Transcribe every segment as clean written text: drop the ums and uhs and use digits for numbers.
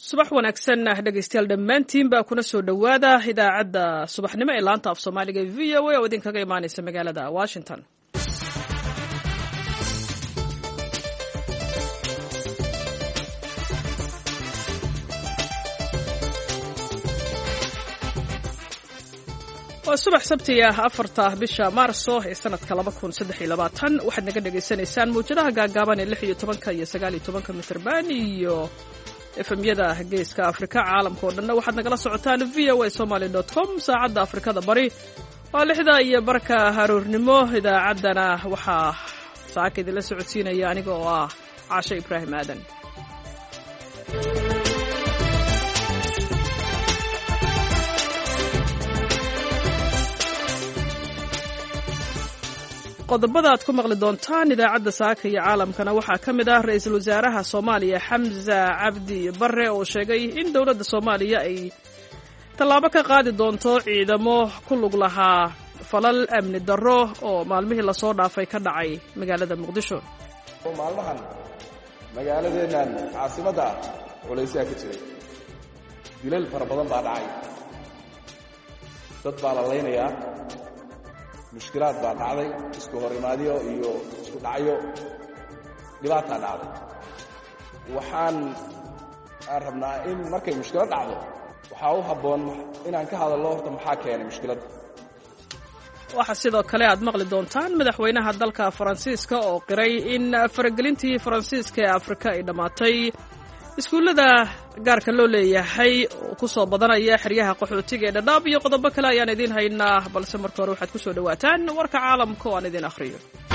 subax wanaagsan dhegeystayaal dhammaantiin baa kuna soo dhowaada idaacadda subaxnimo ee laanta af soomaaliga v o a oo idinkaga imaanaysa magaalada washington. waa subax sabti ah 4 bisha maarso ee sanadka 2023 waxaad naga dhegaysanaysaan muujadaha gaagaaban ee 16 iyo 19 mitirban iyo efemyada geeska Afrika caalamka oo dhan waxaad nagala socotaan voasomali.com saacadda Afrikada bari waa 6 iyo barka haruurnimo idaacaddana waxaa saaka idinla socodsiinaya aniga oo ah Caasha Ibraahim Aadan. qodobada aad ku maqli doontaan idaacadda saaka iyo caalamkana waxaa ka mid ah ra'iisul wasaaraha Soomaaliya Xamza Cabdi Barre oo sheegay in dawladda Soomaaliya ay tallaabo ka qaadi doonto ciidamo ku lug lahaa falal amni darro oo maalmihii la soo dhaafay ka dhacay magaalada Muqdisho. maalmahan magaaladeenan caasimadda culaysiga ka jiray dilal fara badan baa dhacay dad baa la leynayaa mushkilaad baa dhacday isku horimaadyo iyo isku dhacyo dhibaataa dhacday waxaan rabnaa in markay mushkilad dhacdo waxaa u habboon inaan ka hadalno horta maxaa keenay mushkiladda. waxaa sidoo kale aad maqli doontaan madaxweynaha dalka Faransiiska oo qiray in faragelintii Faransiiska ee Afrika ay dhamaatay iskuullada gaarka loo leeyahay oo ku soo badanaya xeryaha qaxootiga ee Dadaab iyo qodobo kale ayaan idin haynaa balse marka hore waxaad ku soo dhawaataan warka caalamka oo aan idin akhriyo.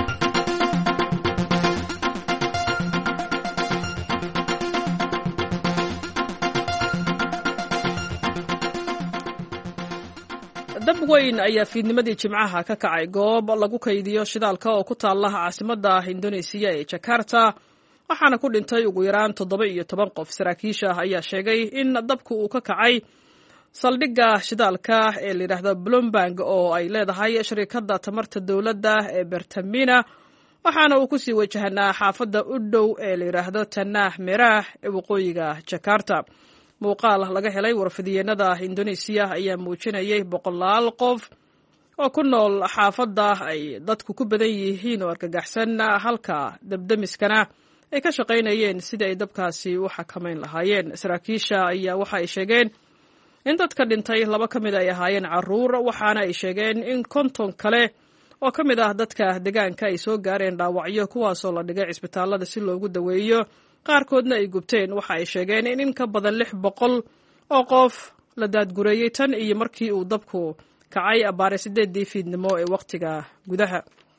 dab weyn ayaa fiidnimadii Jimcaha ka kacay goob lagu kaydiyo shidaalka oo ku taala caasimadda Indonesia ee Jakarta waxaana ku dhintay ugu yaraan 17 qof. saraakiisha ayaa sheegay in dabku uu ka kacay saldhigga shidaalka ee la yiraahdo Bloomberg oo ay leedahay shirkadda tamarta dawladda ee Pertamina waxaana uu ku sii wajahanaa xaafadda u dhow ee la yiraahdo Tanah Merah ee waqooyiga Jakarta. muuqaal laga helay warfidiyeenada Indonesia ayaa muujinayay boqolaal qof oo ku nool xaafadda ay dadku ku badan yihiin oo argagaxsan halka dabdamiskana ay ka shaqaynayeen sidii ay dabkaasi u xakamayn lahaayeen. saraakiisha ayaa waxa ay sheegeen in dadka dhintay 2 ka mid ay ahaayeen carruur waxaana ay sheegeen in 50 kale oo ka mid ah dadka deegaanka ay soo gaareen dhaawacyo kuwaasoo la dhigay cisbitaalada si loogu daweeyo qaarkoodna ay gubteen. waxa ay sheegeen in ka badan 600 oo qof la daadgureeyay tan iyo markii uu dabku kacay abaare 8 fiidnimo ee waqtiga gudaha.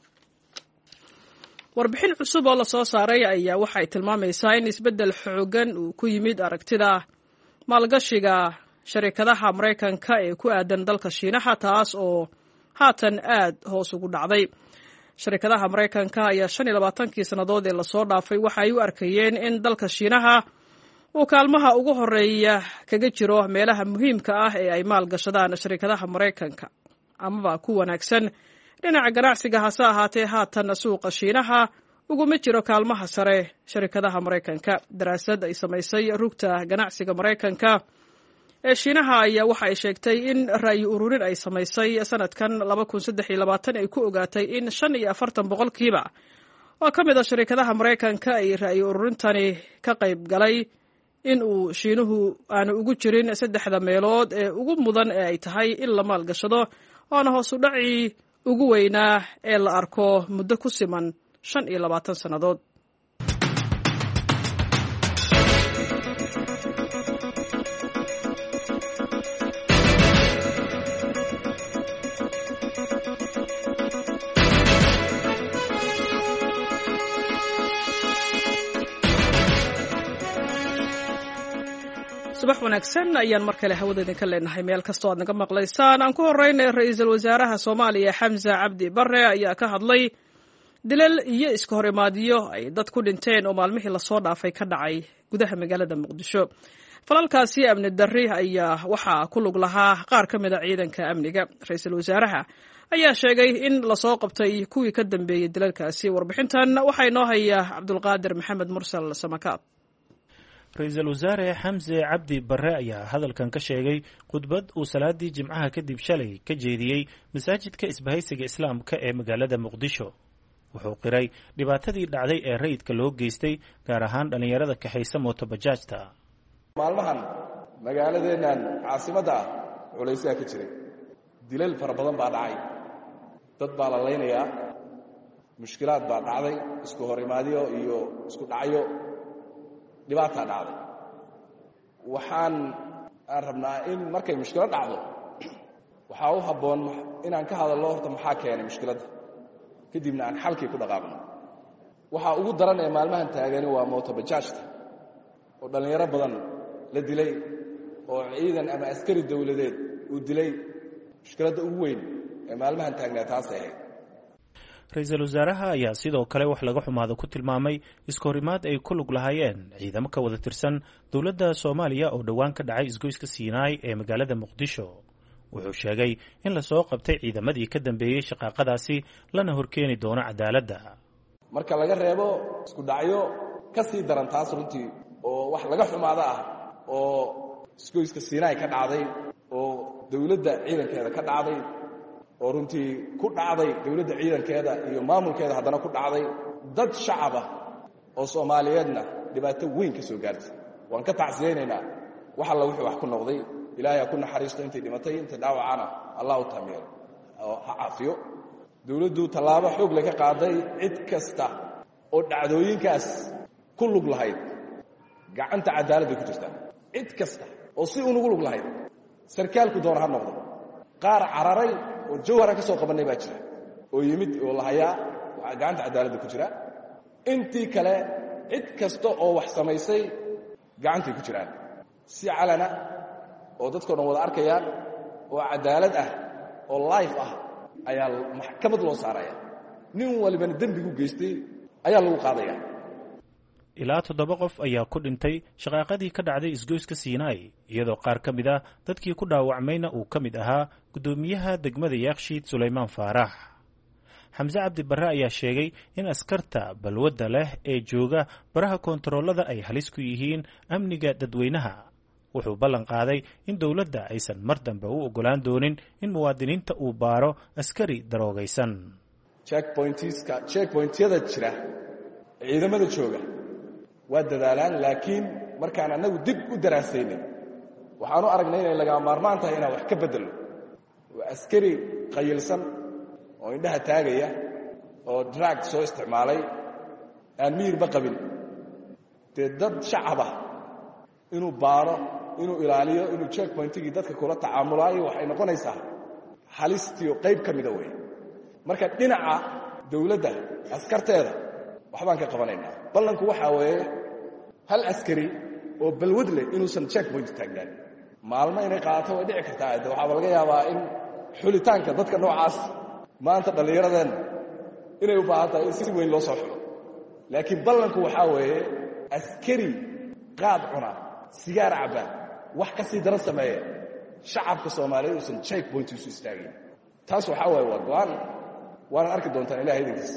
warbixin cusub oo la soo saaray ayaa waxay tilmaamaysaa in isbeddel xoogan uu ku yimid aragtida maalgashiga shirkadaha Mareykanka ee ku aadan dalka Shiinaha taas oo haatan aad hoos ugu dhacday. shirkadaha Mareykanka ayaa 25 sanadood ee la soo dhaafay waxa ay u arkayeen in dalka Shiinaha uu kaalmaha ugu horeeya kaga jiro meelaha muhiimka ah ee ay maalgashadaan shirkadaha Mareykanka amaba ku wanaagsan dhinaca ganacsiga hase ahaatee haatan suuqa Shiinaha uguma jiro kaalmaha sare shirkadaha Mareykanka. daraasad ay samaysay rugta ganacsiga Mareykanka ee Shiinaha ayaa waxa ay sheegtay in ra'yi ururin ay samaysay sanadkan 2023 ay ku ogaatay in 45% oo ka mid ah shirkadaha Mareykanka ay ra'yi ururintani ka qayb galay in uu Shiinuhu aanu ugu jirin 3 meelood ee ugu mudan ee ay tahay in la maalgashado oona hoos u dhaci ugu weynaa ee la arko muddo ku siman 25 sannadood. subax wanaagsan ayaan mar kale hawada idinka leenahay meel kastoo aad naga maqlaysaan. aan ku horeynay ra'iisul wasaaraha Soomaaliya Xamza Cabdi Barre ayaa ka hadlay dilal iyo iska horimaadyo ay dad ku dhinteen oo maalmihii la soo dhaafay ka dhacay gudaha magaalada Muqdisho. falalkaasi amni darri ayaa waxaa ku lug lahaa qaar ka mid ah ciidanka amniga. ra'iisul wasaaraha ayaa sheegay in la soo qabtay kuwii ka dambeeyay dilalkaasi. warbixintan waxaa inoo haya Cabdulqaadir Maxamed Mursal Samakaab. ra-iisul wasaare xamse cabdi barre ayaa hadalkan ka sheegay khudbad uu salaadii jimcaha kadib shalay ka jeediyey masaajidka isbahaysiga islaamka ee magaalada muqdisho. wuxuu qiray dhibaatadii dhacday ee rayidka loo geystay gaar ahaan dhallinyarada kaxaysa mootobajaajta. maalmahan magaaladeennan caasimadda ah culaysaa ka jiray, dilal fara badan baa dhacay, dad baa la laynayaa, mushkilaad baa dhacday, isku hor imaadyo iyo isku dhacyo, dhibaataa dhacday. aan rabnaa in markay mushkilad dhacdo waxaa u habboon inaan ka hadallo horta maxaa keenay mushkiladda, kadibna aan xalkii ku dhaqaaqno. waxaa ugu daran ee maalmahan taagani waa mootobajaajta oo dhallinyaro badan la dilay oo ciidan ama askari dawladeed uu dilay. mushkiladda ugu weyn ee maalmahan taagnaa taasay ahayd. ra-iisul wasaaraha ayaa sidoo kale wax laga xumaado ku tilmaamay iskahorimaad ay ku lug lahaayeen ciidamo ka wada tirsan dowladda Soomaaliya oo dhowaan ka dhacay isgoyska Siinaay ee magaalada Muqdisho. wuxuu sheegay in la soo qabtay ciidamadii ka dambeeyay shaqaaqadaasi lana horkeeni doono cadaaladda. marka laga reebo isku dhacyo ka sii daran taas runtii oo wax laga xumaado ah oo isgoyska Siinaay ka dhacday oo dowladda ciidankeeda ka dhacday oo runtii ku dhacday dowladda ciidankeeda iyo maamulkeeda haddana ku dhacday dad shacab ah oo Soomaaliyeedna dhibaato weyn ka soo gaartay. waan ka tacsiyeynaynaa wax alla wixii wax ku noqday. ilaahay ha ku naxariisto intay dhimatay, inta dhaawacana allah u taamiyo oo ha caafiyo. dowladdu tallaabo xoog leh ka qaaday cid kasta oo dhacdooyinkaas ku lug lahayd gacanta cadaaladda ku jirta. cid kasta oo si unugu lug lahayd, sarkaalku doona ha noqdo. qaar cararay oo jawhara ka soo qabanay baa jira oo yimid oo la hayaa gacanta cadaaladda ku jira. intii kale cid kasta oo wax samaysay gacantay ku jiraan si calana oo dadkoo dhan wada arkayaan oo cadaalad ah oo life ah ayaa maxkamad loo saaraya. nin walibana dembigu geystay ayaa lagu qaadaya. ilaa 7 qof ayaa ku dhintay shaqaaqadii ka dhacday isgoyska Siinaay, iyadoo qaar ka mid ah dadkii ku dhaawacmayna uu ka mid ahaa gudoomiyaha degmada Yaaqshiid Suleymaan Faarax. xamse cabdi barre ayaa sheegay in askarta balwadda leh ee jooga baraha koontaroolada ay halis ku yihiin amniga dadweynaha. wuxuu ballan qaaday in dowladda aysan mar dambe u ogolaan doonin in muwaadiniinta uu baaro askari daroogaysan. checkpointyada jira ciidamada jooga waa dadaalaan, laakiin markaan annagu dib u daraasaynay waxaanu aragnay inay lagaa maarmaan tahay inaan wax ka beddelno. waa askari qayilsan oo indhaha taagaya oo drag soo isticmaalay, aan miyirba qabin. dee dad shacab ah inuu baaro, inuu ilaaliyo, inuu checkpointigii dadka kula tacaamulaayo waxay noqonaysaa halistiio qayb ka mida wey. marka dhinaca dawladda askarteeda waxbaan ka qabanaynaa. ballanku waxaa weeye hal askari oo balwad leh inuusan checkpoint taagnaan. maalmo inay qaadato way dhici kartaa. de waxaaba laga yaabaa in xulitaanka dadka noocaas maanta dhallinyaradeenna inay u baahan tahay in si weyn loo soo xulo. laakiin ballanku waxaa weeye askari qaad cuna, sigaar cabba, wax ka sii daran sameeya, shacabka Soomaaliyeed uusan checkpoint isu istaagin. taas waxaa waaye waa go'aan, waana arki doontaan ilaahay idinkiis.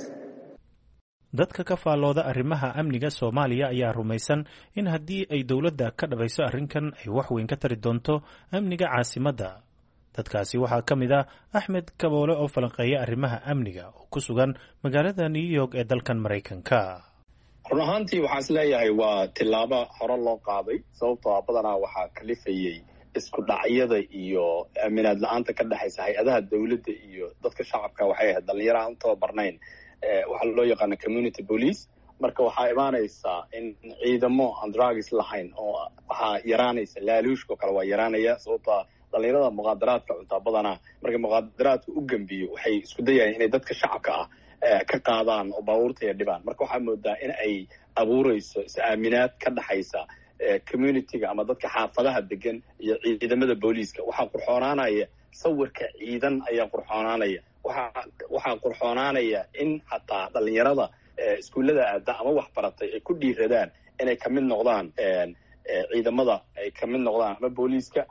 dadka ka faallooda arrimaha amniga Soomaaliya ayaa rumaysan in haddii ay dowladda ka dhabayso arrinkan ay wax weyn ka tari doonto amniga caasimadda. dadkaasi waxaa ka mid ah Axmed Kaboole oo falanqeeya arrimaha amniga oo ku sugan magaalada New York ee dalkan Maraykanka. run ahaantii waxaan is leeyahay waa tillaabo hore loo qaaday, sababtoo ah badanaa waxaa kalifayey isku dhacyada iyo aaminaad la-aanta ka dhexaysa hay-adaha dowladda iyo dadka shacabka. waxay ahayd dhallinyaro aan u tababarnayn waxaa loo yaqaana community police. marka waxaa imaanaysaa in ciidamo aan drugs lahayn oo waxaa yaraanaysa laaluushka oo kale waa yaraanaya, sababtoo dhallinyarada muqaadaraadka cuntaa badanaa markay muqaadaraadka u gembiyo waxay isku dayayaan inay dadka shacabka ah ka qaadaan oo baabuurta iyo dhibaan. marka waxaa moodaa in ay abuurayso is-aaminaad ka dhaxaysa communityga ama dadka xaafadaha degan iyo ciidamada booliiska. waxaa qurxoonaanaya sawirka ciidan ayaa qurxoonaanaya. waxaa qurxoonaanaya in xataa dhallinyarada iskuullada aada ama wax baratay ay ku dhiiradaan inay kamid noqdaan ciidamada, ay kamid noqdaan ama booliiska.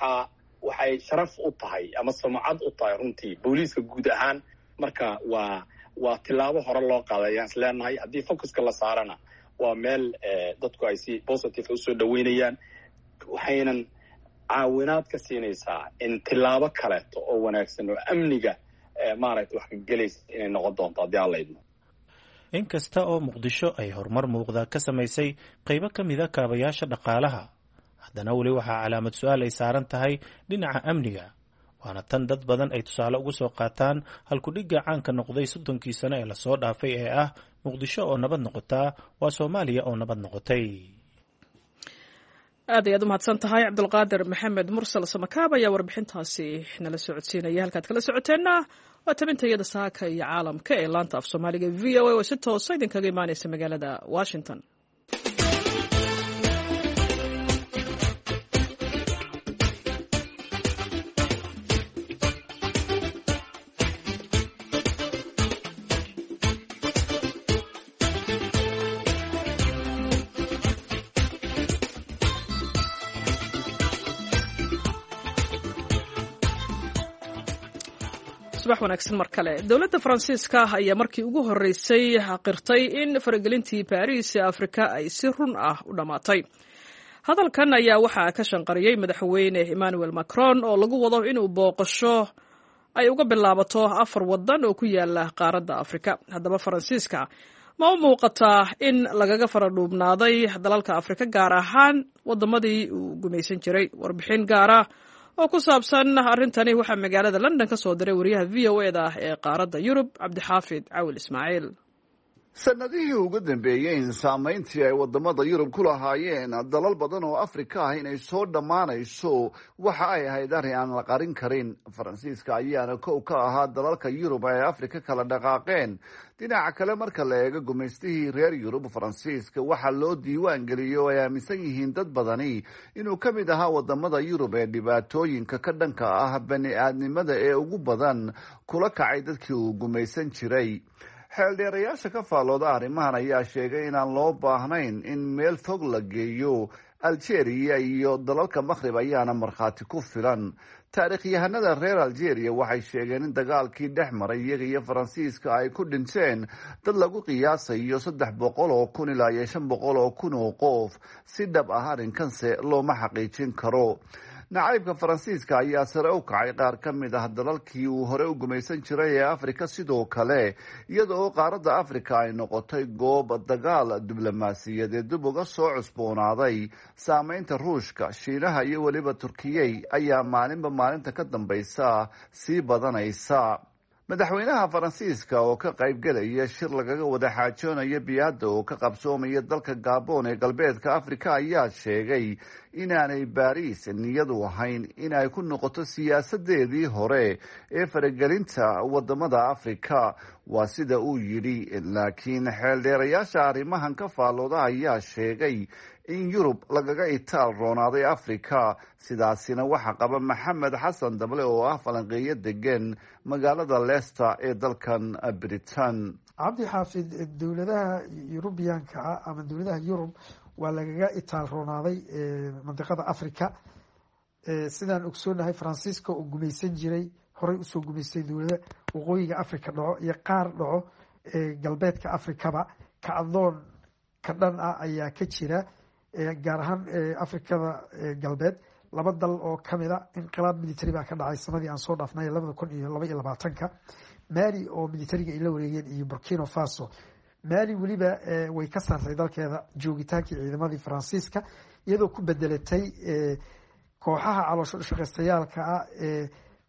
waxay sharaf u tahay ama sumcad u tahay runtii booliiska guud ahaan. marka waa tillaabo hore loo qaaday ayaan is leenahay. haddii focuska la saarana waa meel dadku ay si positive usoo dhaweynayaan, waxaynan caawinaad ka siinaysaa in tilaabo kaleeto oo wanaagsan oo amniga maaragtay wax ka gelaysa inay noqon doonto haddii aan laydmo. inkasta oo muqdisho ay horumar muuqda ka samaysay qaybo ka mida kaabayaasha dhaqaalaha, haddana weli waxaa calaamad su-aal ay saaran tahay dhinaca amniga, waana tan dad badan ay tusaale ugu soo qaataan halkudhigga caanka noqday 30kii sano ee lasoo dhaafay ee ah muqdisho oo nabad noqotaa waa Soomaaliya oo nabad noqotay. aad ayaad u mahadsan tahay cabdulqaadir maxamed mursal samakaab ayaa warbixintaasi nala socodsiinaya. halkaad kala socoteenna waa tabintayada saaka iyo caalamka ee laanta af soomaaliga VOA oo si toosa idinkaga imaanaysa magaalada Washington. subax wanaagsan mar kale. dowladda Faransiiska ayaa markii ugu horeysay qirtay in faragelintii Paris ee Afrika ay si run ah u dhamaatay. hadalkan ayaa waxaa ka shanqariyay madaxweyne Emmanuel Macron oo lagu wado inuu booqasho ay uga bilaabato 4 wadan oo ku yaala qaaradda Afrika. haddaba Faransiiska ma u muuqataa in lagaga faradhuubnaaday dalalka Afrika gaar ahaan wadamadii uu gumaysan jiray? warbixin gaar ah oo ku saabsan arrintani waxaa magaalada London ka soo diray wariyaha VOA-da ee qaaradda Yurub Cabdixaafid Cawil Ismaaciil. sanadihii ugu dambeeyey saamayntii ay wadamada Yurub ku lahaayeen dalal badan oo Afrika ah inay soo dhammaanayso waxa ay ahayd arrin aan la qarin karin. Faransiiska ayaana kow ka ahaa dalalka Yurub ee Afrika kala dhaqaaqeen. dhinaca kale marka la eego gumaystihii reer Yurub, Faransiiska waxaa loo diiwaan geliyay oo ay aaminsan yihiin dad badani inuu ka mid ahaa wadamada Yurub ee dhibaatooyinka ka dhanka ah bani-aadnimada ee ugu badan kula kacay dadkii uu gumaysan jiray. xeeldheerayaasha ka faallooda arrimahan ayaa sheegay inaan loo baahnayn in meel fog la geeyo. Algeria iyo dalalka Maghrib ayaana markhaati ku filan. taariikhyahanada reer Algeria waxay sheegeen in dagaalkii dhex maray iyaga iyo Faransiiska ay ku dhinteen dad lagu qiyaasayo 300,000 ilaa 500,000 oo qof. si dhab ah arrinkanse looma xaqiijin karo. nacaybka Faransiiska ayaa sare u kacay qaar ka mid ah dalalkii uu hore u gumaysan jiray ee Afrika, sidoo kale iyada oo qaaradda Afrika ay noqotay goob dagaal diblomaasiyadeed dib uga soo cusboonaaday. saamaynta Ruushka, Shiinaha iyo weliba Turkiyey ayaa maalinba maalinta ka dambaysa sii badanaysa. madaxweynaha Faransiiska oo ka qayb galaya shir lagaga wada xaajoonayo biyaada oo ka qabsoomaya dalka Gabon ee galbeedka Afrika ayaa sheegay inaanay Paris niyadu ahayn in ay ku noqoto siyaasadeedii hore ee faragelinta wadamada Afrika. waa sida uu yidhi, laakiin xeeldheerayaasha arrimahan ka faallooda ayaa sheegay in Yurub lagaga itaal roonaaday Afrika. sidaasina waxaa qaba Maxamed Xasan Dable oo ah falanqeeyo degan magaalada Leicester ee dalkan Britain. cabdi xaafid, dowladaha Yurubiyaanka ah ama dowladaha Yurub waa lagaga itaal roonaaday mandiqada Afrika. sidaan ogsoonahay Faransiiska oo gumaysan jiray, horey usoo gumaystay dowlada waqooyiga Afrika dhaco iyo qaar dhaco galbeedka Afrikaba. kacdoon ka dhan ah ayaa ka jira gaar ahaan Afrikada galbeed. 2 dal oo kamida inqilaab military baa ka dhacay sanadii aan soo dhaafnay 2022. Mali oo militariga ay la wareegeen iyo Burkina Faso. Mali weliba way ka saartay dalkeeda joogitaankii ciidamadii Faransiiska iyadoo ku bedelatay kooxaha caloosho shaqeystayaalka ah ee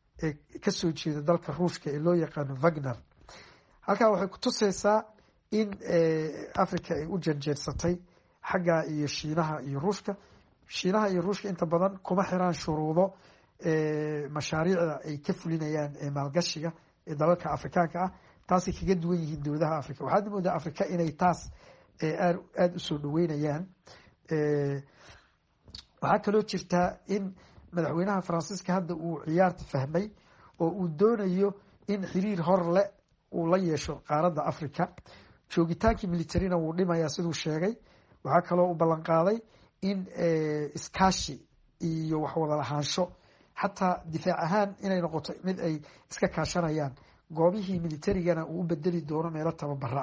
ka soo jeeda dalka Ruushka ee loo yaqaan Wagner. halkaa waxay ku tusaysaa in Afrika ay u janjeersatay xagga iyo Shiinaha iyo Ruushka. Shiinaha iyo Ruushka inta badan kuma xiraan shuruudo mashaariicda ay ka fulinayaan maalgashiga ee dalalka Afrikaanka ah. taasi kaga duwan yihiin dowladaha Afrika. waxaad moodaa Afrika inay taas aad u soo dhaweynayaan. waxaa kaloo jirtaa in madaxweynaha Faransiiska hadda uu ciyaarta fahmay oo uu doonayo in xiriir hor leh uu la yeesho qaaradda Afrika. joogitaankii militarina wuu dhimayaa siduu sheegay. waxaa kaloo u ballan qaaday in iskaashi iyo wax wada lahaansho xataa difaac ahaan inay noqoto mid ay iska kaashanayaan. goobihii militarigana uu u bedeli doono meelo tababaro ah.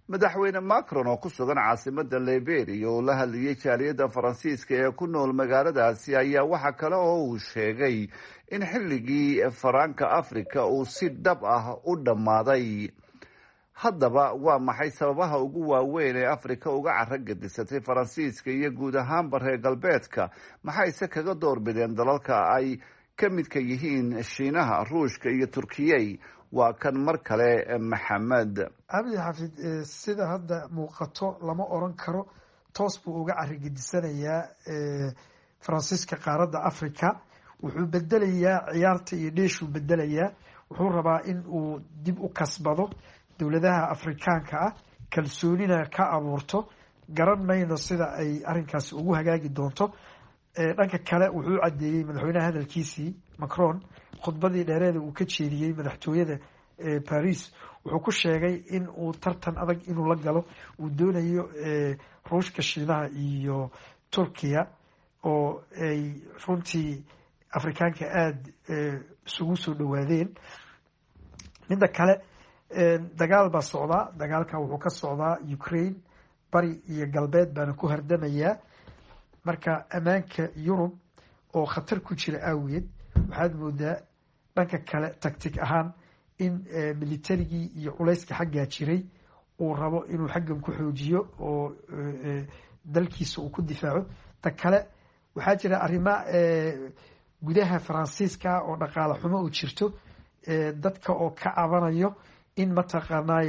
madaxweyne macron oo ku sugan caasimada liberia oo la hadlayay jaaliyadda faransiiska ee ku nool magaaladaasi ayaa waxa kale oo uu sheegay in xilligii faraanka afrika uu si dhab ah u dhammaaday. haddaba waa maxay sababaha ugu waaweyn ee afrika uga caro gedisatay faransiiska iyo guud ahaanba reer galbeedka? maxayse kaga doorbideen dalalka ay ka midka yihiin shiinaha, ruushka iyo turkiyey? waa kan mar kale maxamed cabdi xafid. sida hadda muuqato lama oran karo toos buu uga carigedisanayaa faransiiska qaaradda africa. wuxuu bedelayaa ciyaarta iyo dheeshuu bedelayaa. wuxuu rabaa in uu dib u kasbado dowladaha afrikaanka ah, kalsoonina ka abuurto. garan mayno sida ay arrinkaasi ugu hagaagi doonto. dhanka kale wuxuu caddeeyey madaxweynaha hadalkiisii Macron khudbadii dheereeda uu ka jeediyey madaxtooyada Paris. wuxuu ku sheegay in uu tartan adag inuu la galo uu doonayo ruushka, shiinaha iyo Turkiya oo ay runtii afrikaanka aada isugu soo dhawaadeen. midda kale dagaal baa socdaa. dagaalka wuxuu ka socdaa Ukraine, bari iyo galbeed baana ku hardamayaa. marka ammaanka Yurub oo khatar ku jira awgeed waxaad moodaa dhanka kale tactic ahaan in militarigii iyo culayska xaggaa jiray uu rabo inuu xaggan ku xoojiyo oo dalkiisa uu ku difaaco. ta kale waxaa jira arrimo gudaha faransiiska oo dhaqaale xumo u jirto, dadka oo ka cabanayo in mataqaanay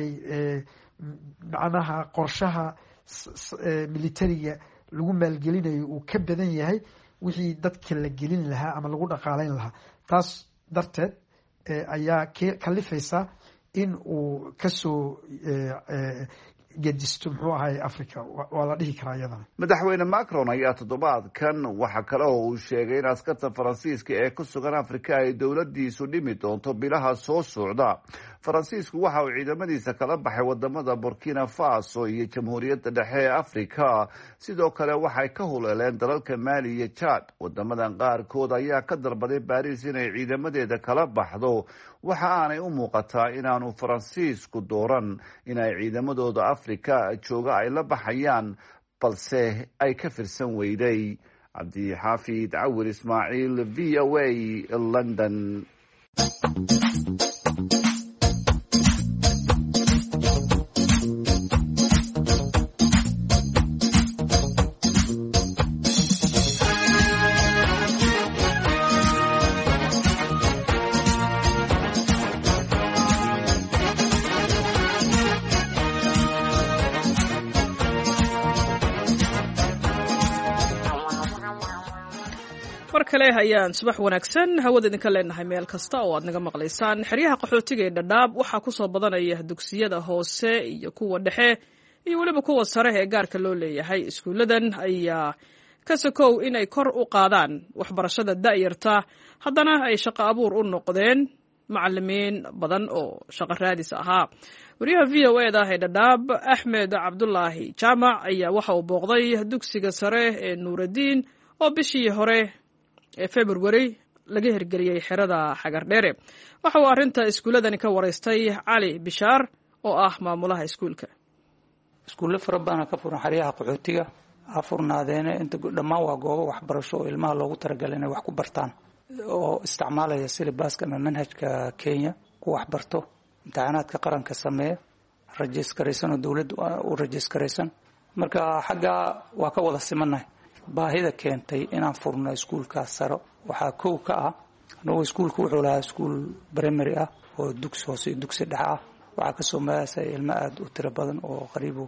macnaha qorshaha militariga lagu maalgelinayo uu ka badan yahay wixii dadka la gelin lahaa ama lagu dhaqaaleyn lahaa. taas darteed ayaa kalifaysa in uu kasoo gedisto muxuu ahay africa. waa la dhihi karaa iyadana. madaxweyne macron ayaa toddobaadkan waxa kale oo uu sheegay in askarta faransiiska ee ku sugan afrika ay dowladiisu dhimi doonto bilaha soo socda. faransiisku waxa uu ciidamadiisa kala baxay wadamada burkina faso iyo jamhuuriyadda dhexe ee afrika. sidoo kale waxay ka huleeleen dalalka mali iyo jad. wadamadan qaarkood ayaa ka dalbaday baris inay ciidamadeeda kala baxdo. waxa aanay u muuqataa inaanu faransiisku dooran inay ciidamadooda afrika jooga ay la baxayaan, balse ay ka firsan weyday. cabdixaafid cawir ismaaciil, v o a, london. kale hayaan subax wanaagsan hawada idinka leenahay meel kasta oo aad naga maqlaysaan. xeryaha qaxootiga ee Dadaab waxaa ku soo badanaya dugsiyada hoose iyo kuwa dhexe iyo waliba kuwa sare ee gaarka loo leeyahay. iskuuladan ayaa ka sokow inay kor u qaadaan waxbarashada da'yarta, haddana ay shaqo abuur u noqdeen macallimiin badan oo shaqo raadis ahaa. wariyaha VOA-da ee Dadaab Axmed Cabdullaahi Jaamac ayaa waxa uu booqday dugsiga sare ee Nuuraddiin oo bishii hore ee February laga hirgeliyay xerada Xagardheere. waxa uu arrinta iskuuladani ka wareystay Cali Bishaar oo ah maamulaha iskuulka. iskuulo fara badan ka furan xeryaha qaxootiga afurnaadeen inta dhammaan waa goobo waxbarasho oo ilmaha loogu talagalay inay wax ku bartaan oo isticmaalaya syllabus-ka ama manhajka Kenya ku waxbarto, imtixaanaadka qaranka sameeya, rajiskaraysan oo dawladdu u rajiskaraysan. marka xagga waa ka wada simanahay. baahida keentay inaan furno iskuulka sare waxaa kow ka ah anoo iskuulku wuxuu lahaa iskuul primary ah oo dugsi hoose iyo dugsi dhexe ah. waxaa ka soo maasay ilmo aad u tiro badan oo qariibo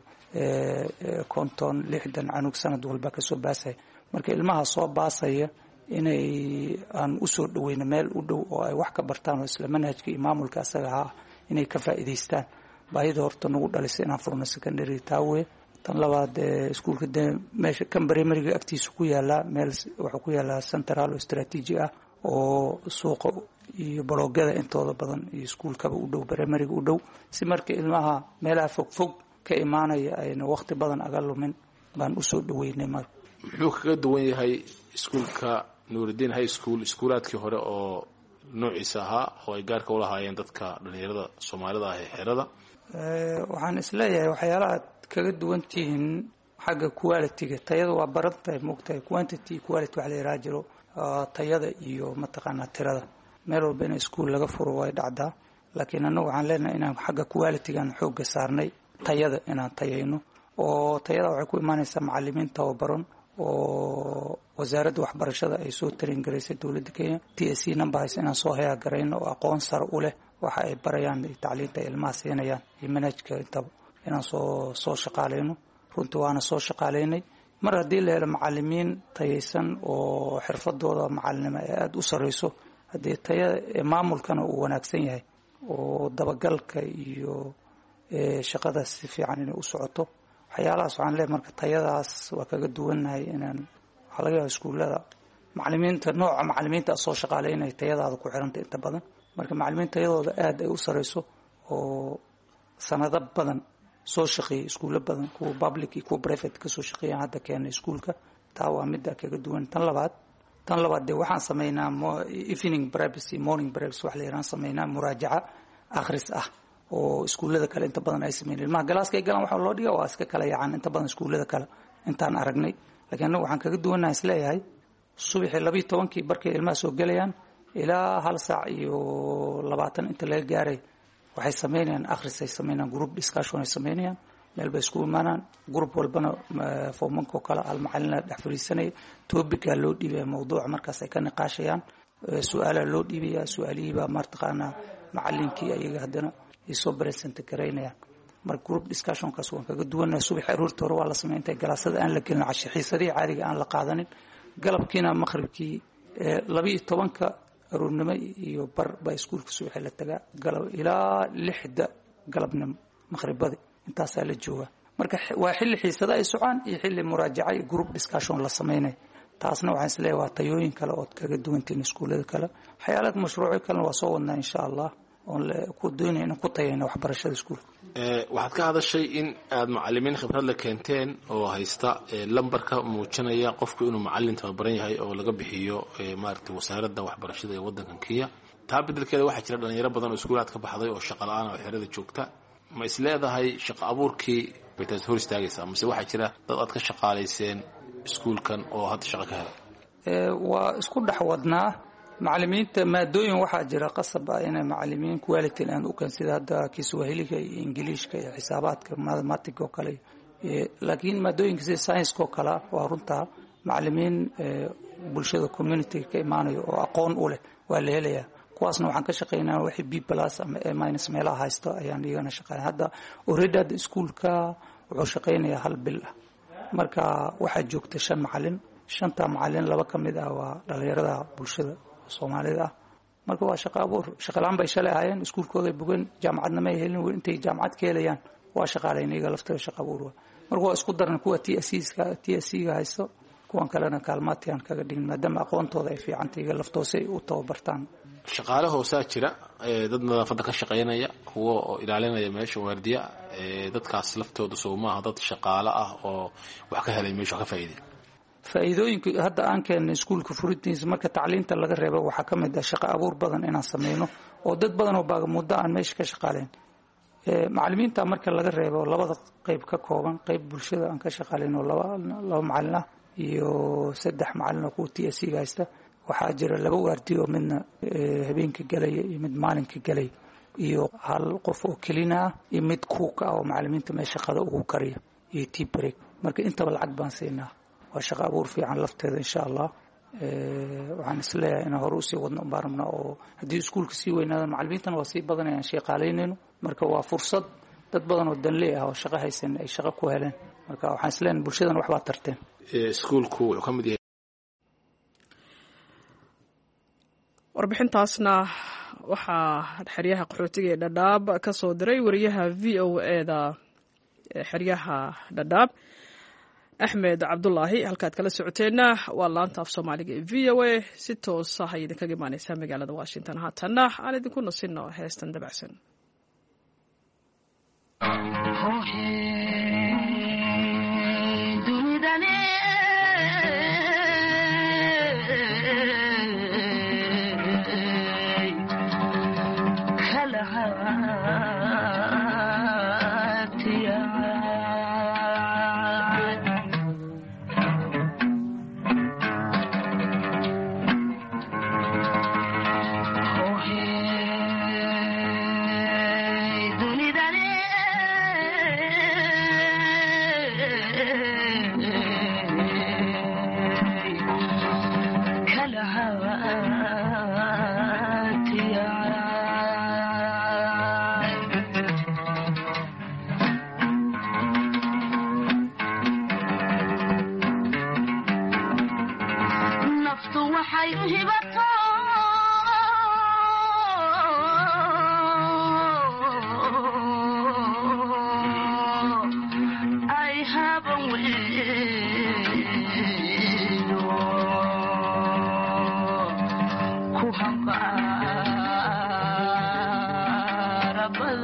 50-60 canug sanad walba ka soo baasay. marka ilmaha soo baasaya inay aan u soo dhaweyno meel u dhow oo ay wax ka bartaan oo isla manhajka iyo maamulka asaga ah inay ka faa'iideystaan. baahida horta nagu dhalisay inaan furno secondary taawe. tan labaad iskuulka meesha kan primary agtiisa ku yaala meel wuxuu ku yaala central oo strategy ah oo suuqa iyo bloogada intooda badan iyo iskuulkaba u dhow primary u dhow, si marka ilmaha meelaha fog ka imaanaya ayna waqti badan aga lumin baan u soo dhaweynay. muxuu kaga duwan yahay iskuulka Nuuraddiin High School iskuulaadkii hore oo noociisa ahaa oo ay gaarka u lahaayeen dadka dhalinyarada soomaalida ah ee xerada waxaan isleeyahay waxyaalaha aad kaga duwan tihiin xagga quality-ga tayada waa baran tahay moogtahay quantity quality wax la yidhaha jiro tayada iyo mataqaanaa tirada meel walba in iskuul laga furo way dhacdaa laakiin annagu waxaan leenahay inaan xagga quality-gan xoogga saarnay tayada inaan tayayno oo tayada waxay ku imaanaysaa macallimiin tababaran oo wasaaradda waxbarashada ay soo tarin garaysay dowladda Kenya TSC number haysa inaan soo hayaa garayno oo aqoon sare u leh waxa ay barayaan tacliinta ilmaha siinayaan iyo manhajka intaba inaan soo shaqaaleyno runtii waana soo shaqaaleynay mar haddii la helo macallimiin tayaysan oo xirfadooda macallinimo ee aada u sarreyso haddii tayada maamulkana uu wanaagsan yahay oo dabagalka iyo shaqadaas si fiican inay u socoto waxyaalahaas waxaan leeyahay marka tayadaas waa kaga duwannahay inaan waxaa laga yaaba iskuullada macallimiinta nooca macallimiinta soo shaqaaleynaya tayadaada ku xiranta inta badan marka macallimiin tayadooda aada ay u sarreyso oo sanado badan soo shaqeeyay iskuulo badan kuwa public iyo kuwa private ka soo shaqeeyaan hadda keenay iskuulka taa waa midda kaga duwan tan labaad dee waxaan sameynaa evening breaks iyo morning breaks wax la yiraan sameynaa muraajaca akhris ah oo iskuullada kale inta badan ay sameeyeen ilmaha galaaska ay galaan waxa loo dhigaa waa iska kala yacan inta badan iskuullada kale intaan aragnay laakiin anagu waxaan kaga duwanahay isleeyahay subaxii 12 barkay ilmaha soo galayaan ilaa 1 saac iyo 20 inta laga gaaray waxay sameynayaan akhris ay sameynayaan group discussion ay sameynayaan meel bay isku imaanaan group walbana foomanka kala hal macallin dhex fariisanay topic loo dhiibay mawduuc markaas ay ka niqaashayaan su'aalo loo dhiibaya su'aalihii baa martaqaana macallinkii ayaga hadana isoo present gareynayaan mar group discussion kaas waan kaga duwanaa subax aroortii hore waa la sameeyay galaasada aan la gelin casho xiisadii caadiga aan la qaadanin galabkiina maqribkii 12ka aroornimo iyo bar baa iskuulka subaxii la tagaa galab ilaa 6da galabnimo maqribadii intaas la jooga marka waa xilli xiisada ay socon iyo xilli muraajaca iyo group discussion la sameeyay taasna waxaan isleeyahay waa tayooyin kale oo kaga duwantiin iskuulada kale xayaalad mashruuci kale waa soo wadnaa insha Allah oo ku doonayna ku tayayna waxbarashada iskuulka waxaad ka hadashay in aad macallimiin khibrad la keenteen oo haysta lambarka muujinaya qofku inuu macallin tababaran yahay oo laga bixiyo maaragtay wasaaradda waxbarashada ee waddanka Kenya taa beddelkeeda waxaa jira dhalinyaro badan oo iskuulaad ka baxday oo shaqo la'aan oo xerada joogta ma isleedahay shaqo abuurkii bay hor istaagaysaa mise waxaa jira dad aad ka shaqaaleyseen iskuulkan oo hadda shaqo ka helay waa isku dhaxwadnaa macallimiinta maadooyin waxaa jira qasab ah inay macallimiin quality aan u kan sida hadda Kiswahiliga iyo Ingiriiska iyo xisaabaadka mathematics oo kale laakiin maadooyinka sida science oo kale waa runta macallimiin bulshada community ka imaanayo oo aqoon u leh waa la helayaa kuwaasna waxaan ka shaqeynaa wixii B+ ama A- meelaha haysto ayaan iyagana shaqeynaa hadda already iskuulka wuxuu shaqeynayaa hal bil ah marka waxaa joogta 5 macallin 5 macallin laba kamid ah waa dhalinyarada bulshada Soomaalida marka waa shaqo abuur shaqo laan bay shalay hayeen iskuulkooda bugan jaamacadna ma helin intay jaamacad ka helayaan waa shaqaaleynayga laftada shaqo abuur marka waa isku daran kuwa TSC-ga haysto kuwan kalena kaalmaatiyaan kaga dhigin maadaama aqoontooda ay fiican tahay laftoosay u tababartaan shaqaale hoosaa jira dad nadaafadda ka shaqeynaya kuwa oo ilaalinaya meesha waardiya dadkaas laftooda Soomaaliya dad shaqaale ah oo wax ka helay meesha ka faa'iiday faa'iidooyinka hadda aan keenay iskuulka furidiisa marka tacliinta laga reebo waxa kamid ah shaqo abuur badan inaan sameeyno oo dad badan oo baaga muddo aan meesha ka shaqaaleen macallimiinta marka laga reebo labada qayb ka kooban qayb bulshada aan ka shaqaaleyno laba macallin ah iyo 3 macallin oo ku TSC-ga haysta waxaa jira 2 waardiyo midna habeenka galay iyo mid maalinka galay iyo hal qof oo kelina iyo mid cook oo macallimiinta meesha shaqada ugu kariya iyo tea break marka intaba lacag baan siinaa waa shaqo abuur fiican lafteeda insha Allah waxaan isleeyahay in hore u sii wadno baarmna oo hadii iskuulka sii weynaado macallimiintana waa sii badanayaan shaqaaleynayno marka waa fursad dad badan oo danle ah oo shaqo haysan ay shaqo ku heleen marka waxaan isleeyahay bulshadana wax baa tarteen iskuulku wuxuu ka mid yahay warbixintaasna waxaa xeryaha qaxootiga ee Dhadhaab ka soo diray wariyaha VOA-da xeryaha Dhadhaab Ahmed Abdullahi halkaad kala socoteena waa laanta af Soomaaliga ee VOA si toos ah ay idinkaga imaanaysaa magaalada Washington haatana aan idinku nasino heestan dabacsan naftu waxay u hibato ay haban weeyo ku hambaara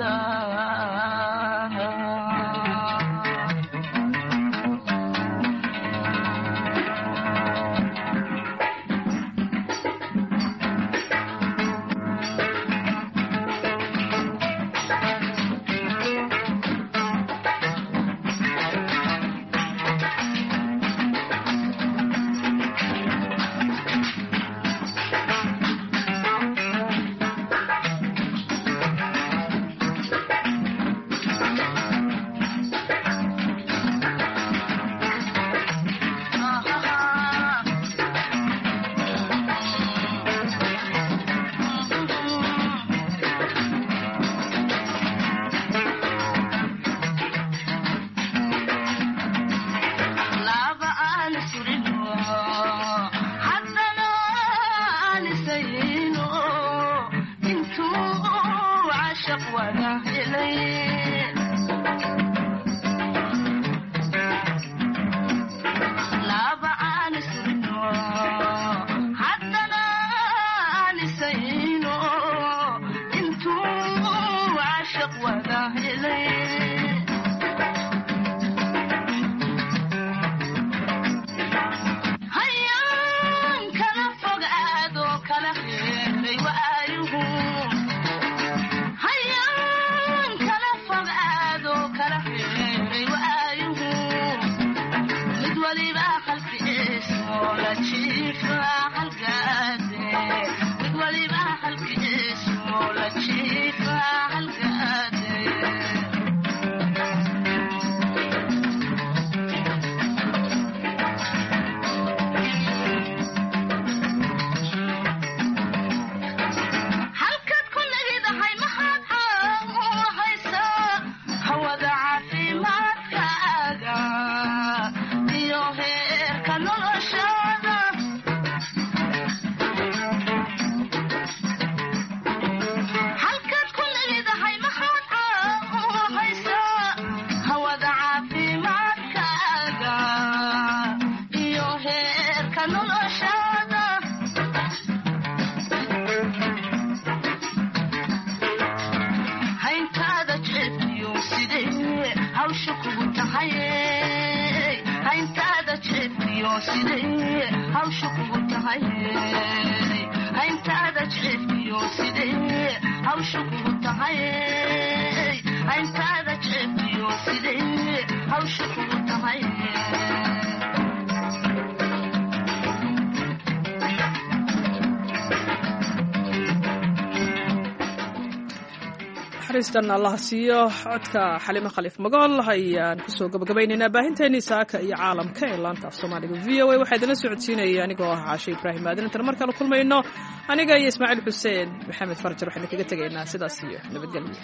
xariistan allah siiyo codka xalimo khaliif magool ayaan kusoo gabagabaynaynaa baahinteennii saaka iyo caalamka ee laanta af soomaaliga v o a waxaa idinla socodsiinaya anigoo ah caashe ibraahim aadan intaan mar kale kulmayno aniga iyo ismaaciil xuseen maxamed farjar waxaan kaga tegaynaa sidaas iyo nabadgelyo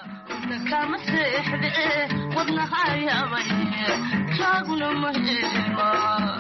kama seexde wadnaha yaabay jaaguna ma helo